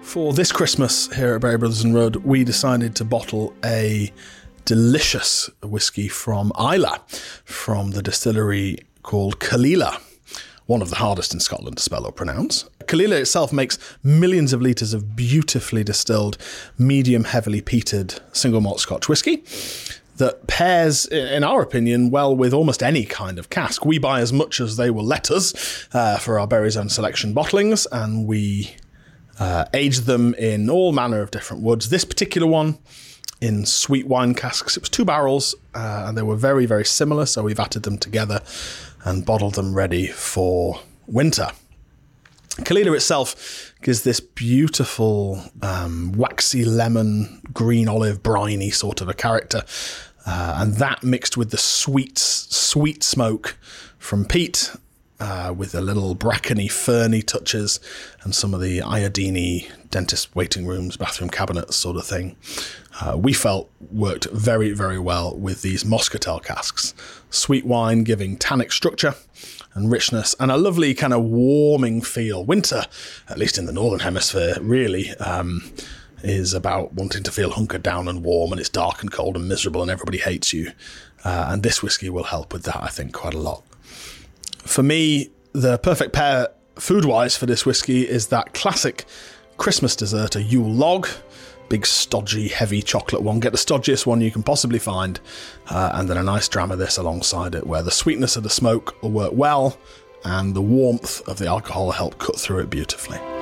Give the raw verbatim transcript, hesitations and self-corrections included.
For this Christmas here at Berry Brothers and Rudd, we decided to bottle a delicious whiskey from Islay, from the distillery called Caol Ila, one of the hardest in Scotland to spell or pronounce. Caol Ila itself makes millions of litres of beautifully distilled, medium heavily peated single malt Scotch whiskey that pairs, in our opinion, well with almost any kind of cask. We buy as much as they will let us uh, for our Berry's Own Selection bottlings, and we uh, age them in all manner of different woods. This particular one in sweet wine casks. It was two barrels, uh, and they were very, very similar, so we've added them together and bottled them ready for winter. Caol Ila itself gives this beautiful um, waxy lemon, green olive, briny sort of a character. Uh, and that mixed with the sweet, sweet smoke from peat, uh, with a little brackeny, ferny touches and some of the iodine dentist waiting rooms, bathroom cabinets sort of thing, uh, we felt worked very, very well with these Moscatel casks. Sweet wine giving tannic structure and richness, and a lovely kind of warming feel. Winter, at least in the Northern Hemisphere, really um, is about wanting to feel hunkered down and warm, and it's dark and cold and miserable and everybody hates you. Uh, and this whiskey will help with that, I think, quite a lot. For me, the perfect pair food-wise for this whiskey is that classic Christmas dessert, a Yule log. Big, stodgy, heavy chocolate one. Get the stodgiest one you can possibly find, uh, and then a nice dram of this alongside it, where the sweetness of the smoke will work well, and the warmth of the alcohol will help cut through it beautifully.